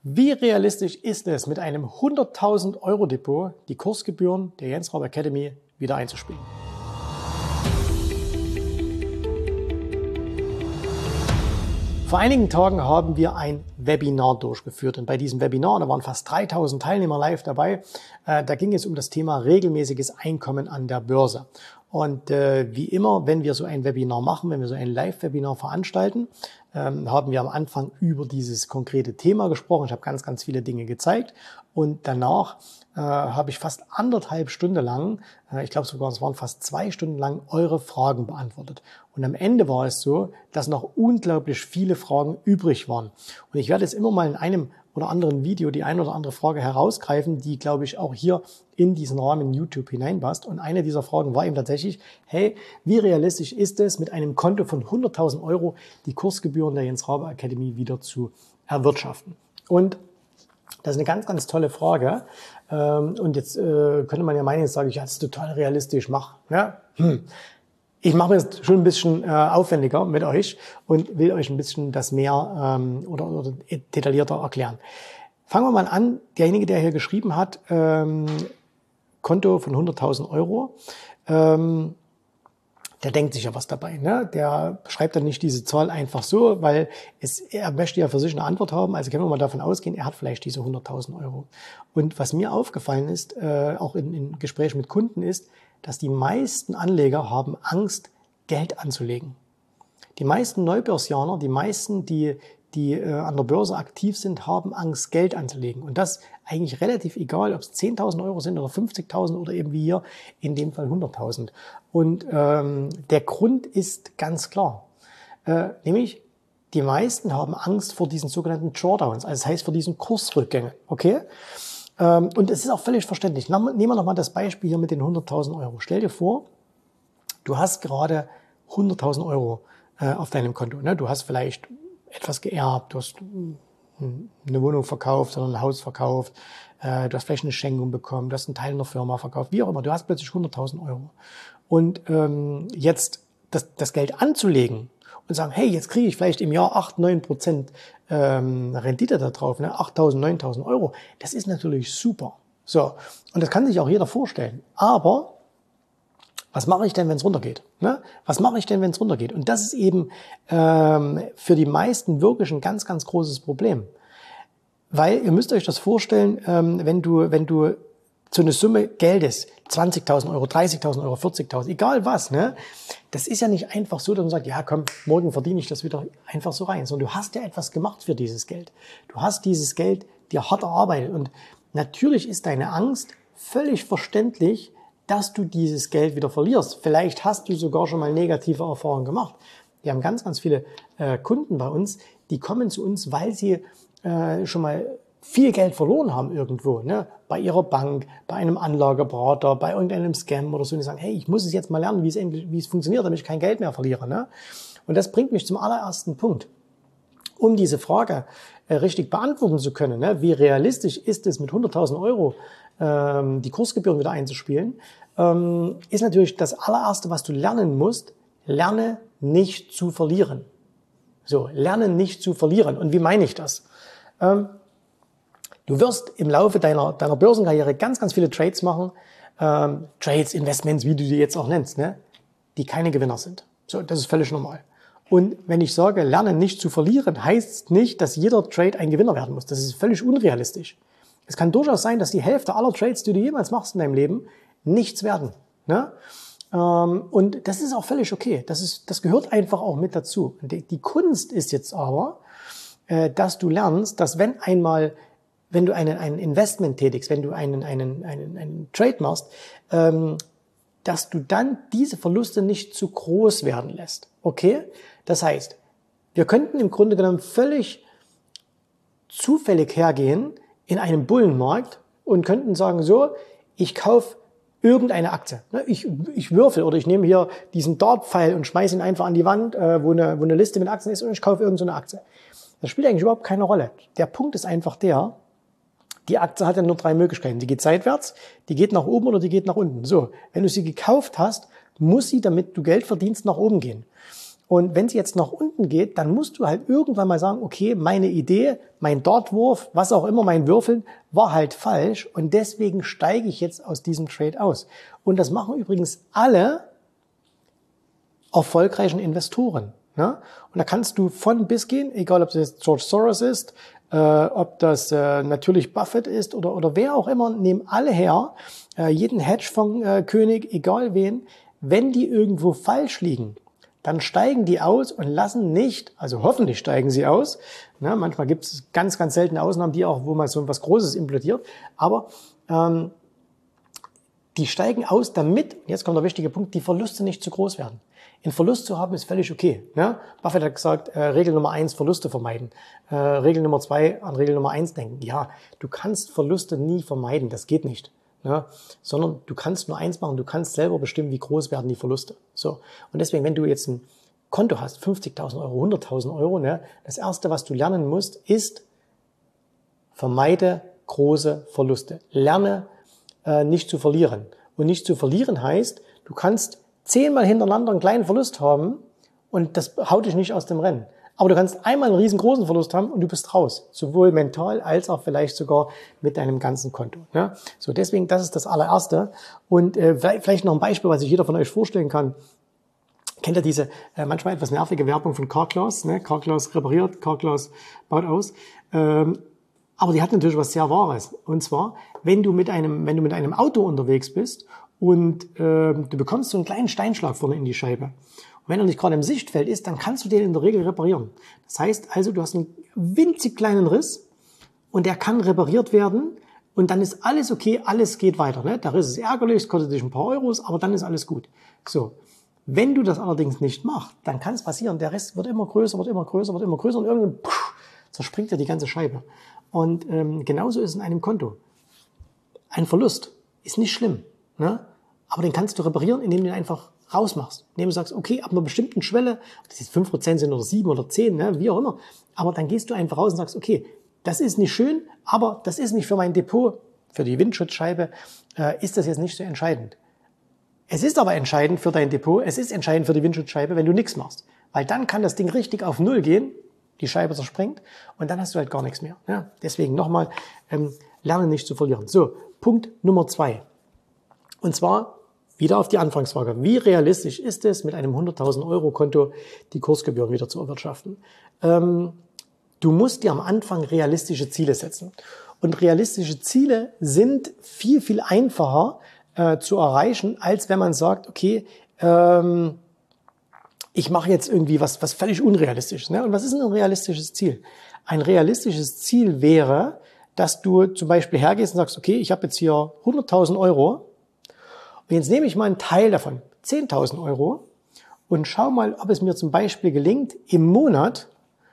Wie realistisch ist es, mit einem 100.000 Euro Depot die Kursgebühren der Jens Rabe Academy wieder einzuspielen? Vor einigen Tagen haben wir ein Webinar durchgeführt und bei diesem Webinar, da waren fast 3.000 Teilnehmer live dabei, da ging es um das Thema regelmäßiges Einkommen an der Börse. Und wie immer, wenn wir so ein Webinar machen, wenn wir so ein Live-Webinar veranstalten, haben wir am Anfang über dieses konkrete Thema gesprochen. Ich habe ganz viele Dinge gezeigt und danach habe ich fast 1,5 Stunden lang, ich glaube sogar es waren fast 2 Stunden lang, eure Fragen beantwortet. Und am Ende war es so, dass noch unglaublich viele Fragen übrig waren. Und ich werde jetzt immer mal in einem oder anderen Video die eine oder andere Frage herausgreifen, die, glaube ich, auch hier in diesen Rahmen YouTube hineinpasst. Und eine dieser Fragen war eben tatsächlich, hey, wie realistisch ist es, mit einem Konto von 100.000 Euro die Kursgebühren der Jens Rabe Academy wieder zu erwirtschaften? Und das ist eine ganz tolle Frage. Und jetzt könnte man ja meinen, jetzt sage ich, ja, das ist total realistisch, mach. Ja? Ich mache mir jetzt schon ein bisschen aufwendiger mit euch und will euch ein bisschen das mehr oder detaillierter erklären. Fangen wir mal an. Derjenige, der hier geschrieben hat, Konto von 100.000 Euro, der denkt sich ja was dabei. Ne? Der schreibt dann nicht diese Zahl einfach so, weil er möchte ja für sich eine Antwort haben. Also können wir mal davon ausgehen, er hat vielleicht diese 100.000 Euro. Und was mir aufgefallen ist, auch in Gesprächen mit Kunden ist, dass die meisten Anleger haben Angst, Geld anzulegen. Die meisten Neubörsianer, die meisten, die an der Börse aktiv sind, haben Angst, Geld anzulegen. Und das eigentlich relativ egal, ob es 10.000 Euro sind oder 50.000 oder eben wie hier in dem Fall 100.000. Und der Grund ist ganz klar, nämlich die meisten haben Angst vor diesen sogenannten Drawdowns, also das heißt vor diesen Kursrückgängen. Okay? Und es ist auch völlig verständlich. Nehmen wir nochmal das Beispiel hier mit den 100.000 Euro. Stell dir vor, du hast gerade 100.000 Euro auf deinem Konto. Ne? Du hast vielleicht etwas geerbt, du hast eine Wohnung verkauft oder ein Haus verkauft, du hast vielleicht eine Schenkung bekommen, du hast einen Teil einer Firma verkauft, wie auch immer. Du hast plötzlich 100.000 Euro. Und jetzt das Geld anzulegen und sagen, hey, jetzt kriege ich vielleicht im Jahr 8-9% Rendite da drauf, ne? 8.000, 9.000 Euro. Das ist natürlich super. So, und das kann sich auch jeder vorstellen. Aber was mache ich denn, wenn es runtergeht? Ne? Was mache ich denn, wenn es runtergeht? Und das ist eben für die meisten wirklich ein ganz großes Problem. Weil ihr müsst euch das vorstellen, wenn du so eine Summe Geldes, 20.000 Euro, 30.000 Euro, 40.000, egal was, ne? Das ist ja nicht einfach so, dass man sagt, ja komm, morgen verdiene ich das wieder einfach so rein, sondern du hast ja etwas gemacht für dieses Geld. Du hast dieses Geld dir hart erarbeitet und natürlich ist deine Angst völlig verständlich, dass du dieses Geld wieder verlierst. Vielleicht hast du sogar schon mal negative Erfahrungen gemacht. Wir haben ganz viele Kunden bei uns, die kommen zu uns, weil sie schon mal viel Geld verloren haben irgendwo, ne? Bei ihrer Bank, bei einem Anlageberater, bei irgendeinem Scam oder so. Und die sagen, hey, ich muss es jetzt mal lernen, wie es funktioniert, damit ich kein Geld mehr verliere. Ne? Und das bringt mich zum allerersten Punkt. Um diese Frage richtig beantworten zu können, ne? Wie realistisch ist es, mit 100.000 Euro die Kursgebühren wieder einzuspielen, ist natürlich das allererste, was du lernen musst, lerne nicht zu verlieren. So, lerne nicht zu verlieren. Und wie meine ich das? Du wirst im Laufe deiner Börsenkarriere ganz viele Trades machen, Trades, Investments, wie du die jetzt auch nennst, ne? Die keine Gewinner sind. So, das ist völlig normal. Und wenn ich sage, lerne nicht zu verlieren, heißt nicht, dass jeder Trade ein Gewinner werden muss. Das ist völlig unrealistisch. Es kann durchaus sein, dass die Hälfte aller Trades, die du jemals machst in deinem Leben, nichts werden. Ne? Und das ist auch völlig okay. Das gehört einfach auch mit dazu. Die Kunst ist jetzt aber, dass du lernst, dass wenn du ein Investment tätigst, wenn du einen Trade machst, dass du dann diese Verluste nicht zu groß werden lässt. Okay? Das heißt, wir könnten im Grunde genommen völlig zufällig hergehen in einem Bullenmarkt und könnten sagen, so, ich kaufe irgendeine Aktie. Ich würfel oder ich nehme hier diesen Dartpfeil und schmeiße ihn einfach an die Wand, wo eine Liste mit Aktien ist und ich kaufe irgendeine Aktie. Das spielt eigentlich überhaupt keine Rolle. Der Punkt ist einfach der, die Aktie hat ja nur 3 Möglichkeiten. Die geht seitwärts, die geht nach oben oder die geht nach unten. So, wenn du sie gekauft hast, muss sie, damit du Geld verdienst, nach oben gehen. Und wenn sie jetzt nach unten geht, dann musst du halt irgendwann mal sagen, okay, meine Idee, mein Dartwurf, was auch immer, mein Würfeln, war halt falsch und deswegen steige ich jetzt aus diesem Trade aus. Und das machen übrigens alle erfolgreichen Investoren. Ne? Und da kannst du von bis gehen, egal ob das jetzt George Soros ist, ob das natürlich Buffett ist oder wer auch immer, nehmen alle her, jeden Hedgefonds-König, egal wen, wenn die irgendwo falsch liegen, dann steigen die aus und lassen nicht, also hoffentlich steigen sie aus. Ne, manchmal gibt es ganz, ganz seltene Ausnahmen, die auch, wo mal so was Großes implodiert. Aber die steigen aus, damit, jetzt kommt der wichtige Punkt, die Verluste nicht zu groß werden. Einen Verlust zu haben ist völlig okay. Ne? Buffett hat gesagt, Regel Nummer 1, Verluste vermeiden. Regel Nummer 2, an Regel Nummer 1 denken. Ja, du kannst Verluste nie vermeiden, das geht nicht. Ja, sondern du kannst nur eins machen, du kannst selber bestimmen, wie groß werden die Verluste. So. Und deswegen, wenn du jetzt ein Konto hast, 50.000 Euro, 100.000 Euro, ne, das Erste, was du lernen musst, ist, vermeide große Verluste. Lerne nicht zu verlieren. Und nicht zu verlieren heißt, du kannst 10-mal hintereinander einen kleinen Verlust haben und das haut dich nicht aus dem Rennen. Aber du kannst einmal einen riesengroßen Verlust haben und du bist raus. Sowohl mental als auch vielleicht sogar mit deinem ganzen Konto. Ja? So, deswegen, das ist das allererste. Und vielleicht noch ein Beispiel, was sich jeder von euch vorstellen kann. Kennt ihr diese manchmal etwas nervige Werbung von Carglass? Ne? Carglass repariert, Carglass baut aus. Aber die hat natürlich was sehr Wahres. Und zwar, wenn du mit einem Auto unterwegs bist und du bekommst so einen kleinen Steinschlag vorne in die Scheibe. Und wenn er nicht gerade im Sichtfeld ist, dann kannst du den in der Regel reparieren. Das heißt also, du hast einen winzig kleinen Riss und der kann repariert werden und dann ist alles okay, alles geht weiter. Ne? Der Riss ist ärgerlich, es kostet dich ein paar Euros, aber dann ist alles gut. So. Wenn du das allerdings nicht machst, dann kann es passieren, der Riss wird immer größer, wird immer größer, wird immer größer und irgendwann zerspringt dir die ganze Scheibe. Und genauso ist es in einem Konto. Ein Verlust ist nicht schlimm, ne? Aber den kannst du reparieren, indem du ihn einfach rausmachst. Indem du sagst, okay, ab einer bestimmten Schwelle, ob das jetzt 5% sind oder 7 oder 10, ne, wie auch immer, aber dann gehst du einfach raus und sagst, okay, das ist nicht schön, aber das ist nicht für mein Depot, für die Windschutzscheibe, ist das jetzt nicht so entscheidend. Es ist aber entscheidend für dein Depot, es ist entscheidend für die Windschutzscheibe, wenn du nichts machst. Weil dann kann das Ding richtig auf Null gehen, die Scheibe zerspringt und dann hast du halt gar nichts mehr. Ja, deswegen nochmal, lernen nicht zu verlieren. So, Punkt Nummer 2. Und zwar wieder auf die Anfangsfrage. Wie realistisch ist es, mit einem 100.000 Euro Konto die Kursgebühren wieder zu erwirtschaften? Du musst dir am Anfang realistische Ziele setzen. Und realistische Ziele sind viel, viel einfacher zu erreichen, als wenn man sagt, okay, ich mache jetzt irgendwie was völlig Unrealistisches. Ne? Und was ist denn ein realistisches Ziel? Ein realistisches Ziel wäre, dass du zum Beispiel hergehst und sagst, okay, ich habe jetzt hier 100.000 Euro und jetzt nehme ich mal einen Teil davon, 10.000 Euro und schau mal, ob es mir zum Beispiel gelingt, im Monat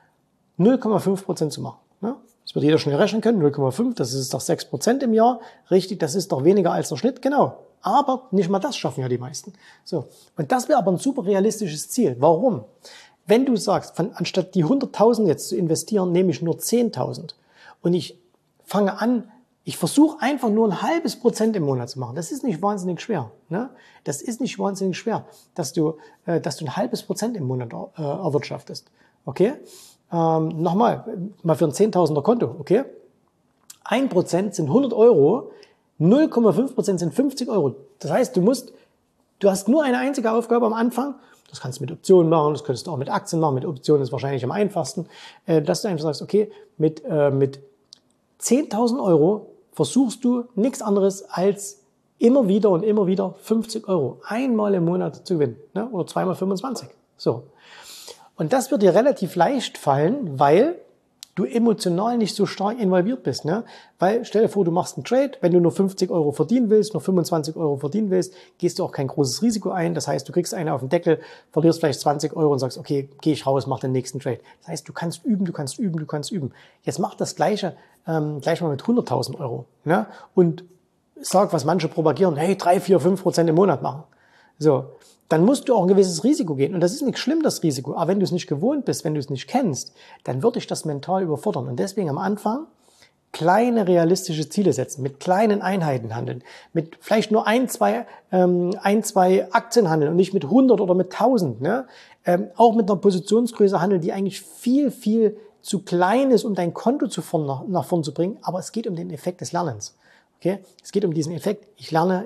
0,5% zu machen. Ne? Das wird jeder schnell rechnen können, 0,5, das ist doch 6% im Jahr. Richtig, das ist doch weniger als der Schnitt, genau. Aber nicht mal das schaffen ja die meisten. So. Und das wäre aber ein super realistisches Ziel. Warum? Wenn du sagst, anstatt die 100.000 jetzt zu investieren, nehme ich nur 10.000 und ich fange an, ich versuche einfach nur ein halbes Prozent im Monat zu machen. Das ist nicht wahnsinnig schwer. Ne? Das ist nicht wahnsinnig schwer, dass du ein halbes Prozent im Monat erwirtschaftest. Okay? Nochmal, mal für ein 10.000er Konto. Okay? 1% sind 100 Euro, 0,5% sind 50 Euro. Das heißt, du hast nur eine einzige Aufgabe am Anfang. Das kannst du mit Optionen machen, das könntest du auch mit Aktien machen. Mit Optionen ist wahrscheinlich am einfachsten, dass du einfach sagst, okay, mit 10.000 Euro versuchst du nichts anderes als immer wieder 50 Euro einmal im Monat zu gewinnen, ne? Oder zweimal 25. So. Und das wird dir relativ leicht fallen, weil du emotional nicht so stark involviert bist. Ne? Weil stell dir vor, du machst einen Trade, wenn du nur 50 Euro verdienen willst, nur 25 Euro verdienen willst, gehst du auch kein großes Risiko ein. Das heißt, du kriegst eine auf den Deckel, verlierst vielleicht 20 Euro und sagst, okay, gehe ich raus, mach den nächsten Trade. Das heißt, du kannst üben. Jetzt mach das Gleiche gleich mal mit 100.000 Euro. Ne? Und sag, was manche propagieren, hey, 3, 4, 5% im Monat machen. So. Dann musst du auch ein gewisses Risiko gehen. Und das ist nicht schlimm, das Risiko. Aber wenn du es nicht gewohnt bist, wenn du es nicht kennst, dann würde dich das mental überfordern. Und deswegen am Anfang kleine realistische Ziele setzen, mit kleinen Einheiten handeln, mit vielleicht nur ein, zwei Aktien handeln und nicht mit 100 oder mit 1000. Ne? auch mit einer Positionsgröße handeln, die eigentlich viel, viel zu klein ist, um dein Konto nach vorn zu bringen, aber es geht um den Effekt des Lernens. Okay? Es geht um diesen Effekt, ich lerne,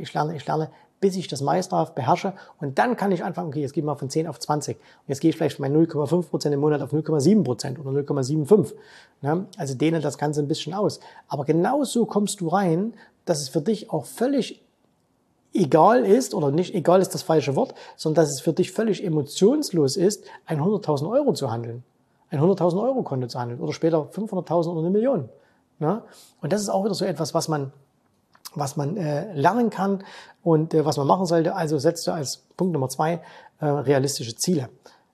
bis ich das meisterhaft beherrsche und dann kann ich anfangen, okay, jetzt gehe ich mal von 10 auf 20 und jetzt gehe ich vielleicht von meinen 0,5% im Monat auf 0,7% oder 0,75. Ja? Also dehne das Ganze ein bisschen aus. Aber genauso kommst du rein, dass es für dich auch völlig egal ist, oder nicht egal ist das falsche Wort, sondern dass es für dich völlig emotionslos ist, ein 100.000 Euro zu handeln, ein 100.000 Euro Konto zu handeln oder später 500.000 oder 1 Million. Ja? Und das ist auch wieder so etwas, was man lernen kann und was man machen sollte. Also setzt du als Punkt Nummer 2 realistische Ziele.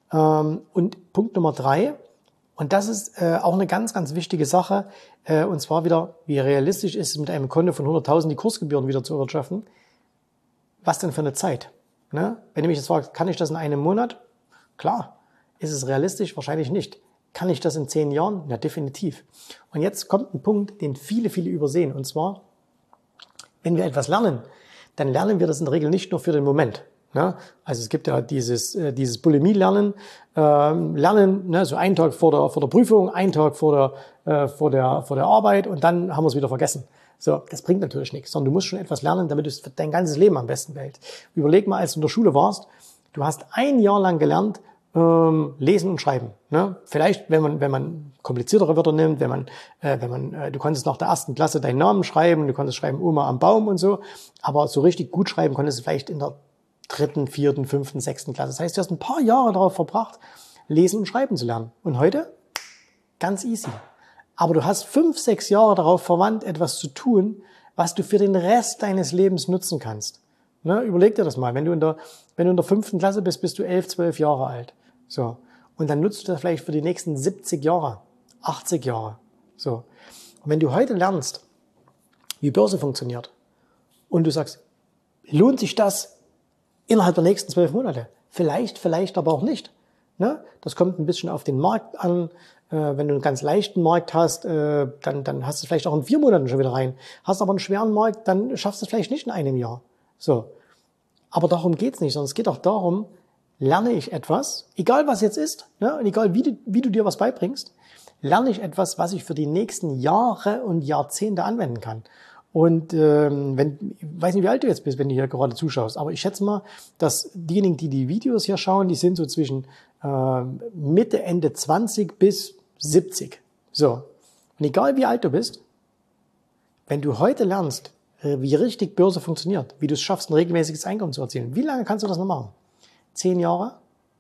Und Punkt Nummer 3, und das ist auch eine ganz, ganz wichtige Sache, und zwar wieder, wie realistisch ist es mit einem Konto von 100.000 die Kursgebühren wieder zu erwirtschaften. Was denn für eine Zeit? Ne? Wenn du mich jetzt fragst, kann ich das in einem Monat? Klar. Ist es realistisch? Wahrscheinlich nicht. Kann ich das in 10 Jahren? Ja, definitiv. Und jetzt kommt ein Punkt, den viele, viele übersehen. Und zwar, wenn wir etwas lernen, dann lernen wir das in der Regel nicht nur für den Moment. Ne? Also es gibt ja dieses Bulimie-Lernen, ne, so einen Tag vor der Prüfung, einen Tag vor der Arbeit und dann haben wir es wieder vergessen. So, das bringt natürlich nichts, sondern du musst schon etwas lernen, damit du es für dein ganzes Leben am besten behältst. Überleg mal, als du in der Schule warst, du hast 1 Jahr lang gelernt, lesen und schreiben. Ne? Vielleicht, wenn man kompliziertere Wörter nimmt, du konntest nach der 1. Klasse deinen Namen schreiben, du konntest schreiben Oma am Baum und so, aber so richtig gut schreiben konntest du vielleicht in der 3., 4., 5., 6. Klasse. Das heißt, du hast ein paar Jahre darauf verbracht, lesen und schreiben zu lernen. Und heute? Ganz easy. Aber du hast 5, 6 Jahre darauf verwandt, etwas zu tun, was du für den Rest deines Lebens nutzen kannst. Ne? Überleg dir das mal. Wenn du in der 5. Klasse bist, bist du 11, 12 Jahre alt. So. Und dann nutzt du das vielleicht für die nächsten 70 Jahre, 80 Jahre. So. Und wenn du heute lernst, wie Börse funktioniert, und du sagst, lohnt sich das innerhalb der nächsten 12 Monate? Vielleicht aber auch nicht. Ne? Das kommt ein bisschen auf den Markt an. Wenn du einen ganz leichten Markt hast, dann hast du es vielleicht auch in 4 Monaten schon wieder rein. Hast aber einen schweren Markt, dann schaffst du es vielleicht nicht in einem Jahr. So. Aber darum geht's nicht, sondern es geht auch darum, lerne ich etwas, egal was jetzt ist, ne, und egal wie du dir was beibringst, lerne ich etwas, was ich für die nächsten Jahre und Jahrzehnte anwenden kann. Und ich weiß nicht, wie alt du jetzt bist, wenn du hier gerade zuschaust, aber ich schätze mal, dass diejenigen, die die Videos hier schauen, die sind so zwischen Mitte, Ende 20 bis 70. So. Und egal wie alt du bist, wenn du heute lernst, wie richtig Börse funktioniert, wie du es schaffst, ein regelmäßiges Einkommen zu erzielen, wie lange kannst du das noch machen? 10 Jahre?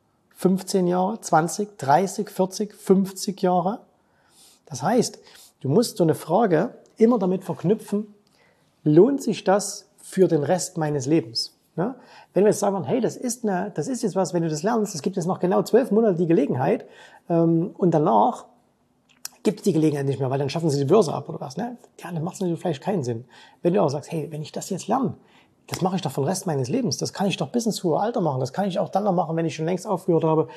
15 Jahre? 20? 30? 40? 50 Jahre? Das heißt, du musst so eine Frage immer damit verknüpfen, lohnt sich das für den Rest meines Lebens? Ne? Wenn wir jetzt sagen, hey, das ist jetzt was, wenn du das lernst, es gibt jetzt noch genau 12 Monate die Gelegenheit und danach gibt es die Gelegenheit nicht mehr, weil dann schaffen sie die Börse ab oder was. Ne? Ja, dann macht es natürlich vielleicht keinen Sinn. Wenn du auch sagst, hey, wenn ich das jetzt lerne, das mache ich doch für den Rest meines Lebens, das kann ich doch bis ins hohe Alter machen, das kann ich auch dann noch machen, wenn ich schon längst aufgehört habe,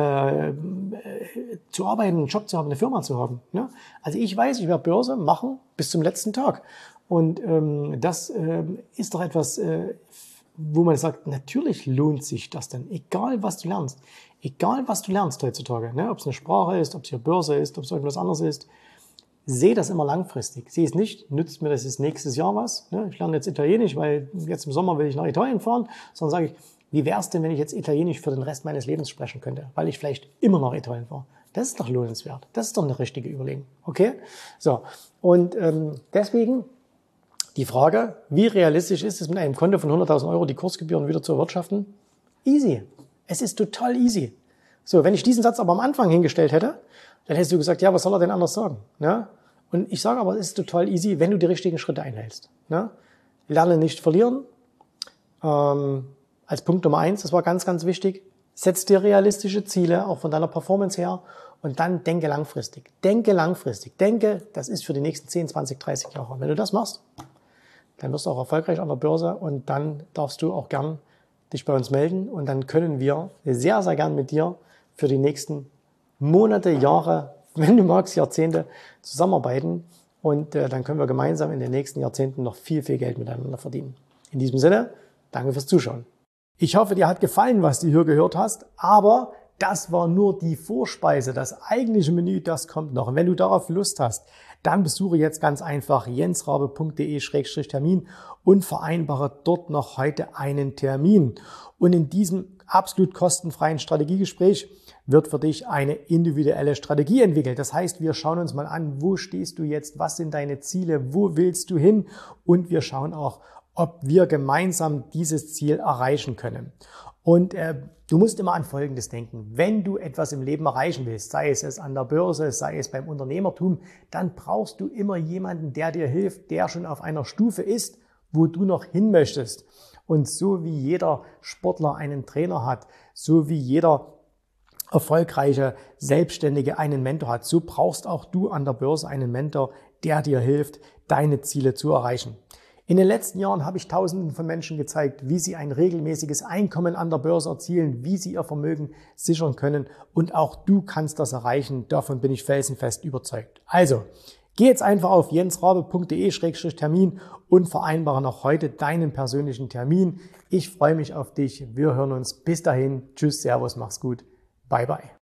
zu arbeiten, einen Job zu haben, eine Firma zu haben. Ne? Also ich weiß, ich werde Börse machen bis zum letzten Tag. Und das ist doch etwas, wo man sagt, natürlich lohnt sich das denn, egal was du lernst. Egal was du lernst heutzutage, ne? Ob es eine Sprache ist, ob es hier Börse ist, ob es irgendwas anderes ist, sehe das immer langfristig. Sehe es nicht, nützt mir das jetzt nächstes Jahr was. Ne? Ich lerne jetzt Italienisch, weil jetzt im Sommer will ich nach Italien fahren, sondern sage ich, wie wäre es denn, wenn ich jetzt Italienisch für den Rest meines Lebens sprechen könnte, weil ich vielleicht immer nach Italien fahre. Das ist doch lohnenswert. Das ist doch eine richtige Überlegung. Okay? So. Und deswegen die Frage, wie realistisch ist es, mit einem Konto von 100.000 Euro die Kursgebühren wieder zu erwirtschaften? Easy. Es ist total easy. So, wenn ich diesen Satz aber am Anfang hingestellt hätte, dann hättest du gesagt, ja, was soll er denn anders sagen? Ja? Und ich sage aber, es ist total easy, wenn du die richtigen Schritte einhältst. Ja? Lerne nicht verlieren. Als Punkt Nummer 1, das war ganz, ganz wichtig. Setz dir realistische Ziele, auch von deiner Performance her. Und dann denke langfristig. Denke langfristig. Denke, das ist für die nächsten 10, 20, 30 Jahre. Und wenn du das machst, dann wirst du auch erfolgreich an der Börse und dann darfst du auch gern dich bei uns melden und dann können wir sehr, sehr gern mit dir für die nächsten Monate, Jahre, wenn du magst, Jahrzehnte zusammenarbeiten und dann können wir gemeinsam in den nächsten Jahrzehnten noch viel, viel Geld miteinander verdienen. In diesem Sinne, danke fürs Zuschauen. Ich hoffe, dir hat gefallen, was du hier gehört hast, aber das war nur die Vorspeise. Das eigentliche Menü, das kommt noch. Und wenn du darauf Lust hast, dann besuche jetzt ganz einfach jensrabe.de/termin und vereinbare dort noch heute einen Termin. Und in diesem absolut kostenfreien Strategiegespräch wird für dich eine individuelle Strategie entwickelt. Das heißt, wir schauen uns mal an, wo stehst du jetzt, was sind deine Ziele, wo willst du hin, und wir schauen auch, ob wir gemeinsam dieses Ziel erreichen können. Und du musst immer an Folgendes denken. Wenn du etwas im Leben erreichen willst, sei es an der Börse, sei es beim Unternehmertum, dann brauchst du immer jemanden, der dir hilft, der schon auf einer Stufe ist, wo du noch hin möchtest. Und so wie jeder Sportler einen Trainer hat, so wie jeder erfolgreiche Selbstständige einen Mentor hat, so brauchst auch du an der Börse einen Mentor, der dir hilft, deine Ziele zu erreichen. In den letzten Jahren habe ich Tausenden von Menschen gezeigt, wie sie ein regelmäßiges Einkommen an der Börse erzielen, wie sie ihr Vermögen sichern können, und auch du kannst das erreichen. Davon bin ich felsenfest überzeugt. Also, geh jetzt einfach auf jensrabe.de/termin und vereinbare noch heute deinen persönlichen Termin. Ich freue mich auf dich. Wir hören uns. Bis dahin. Tschüss, Servus, mach's gut. Bye, bye.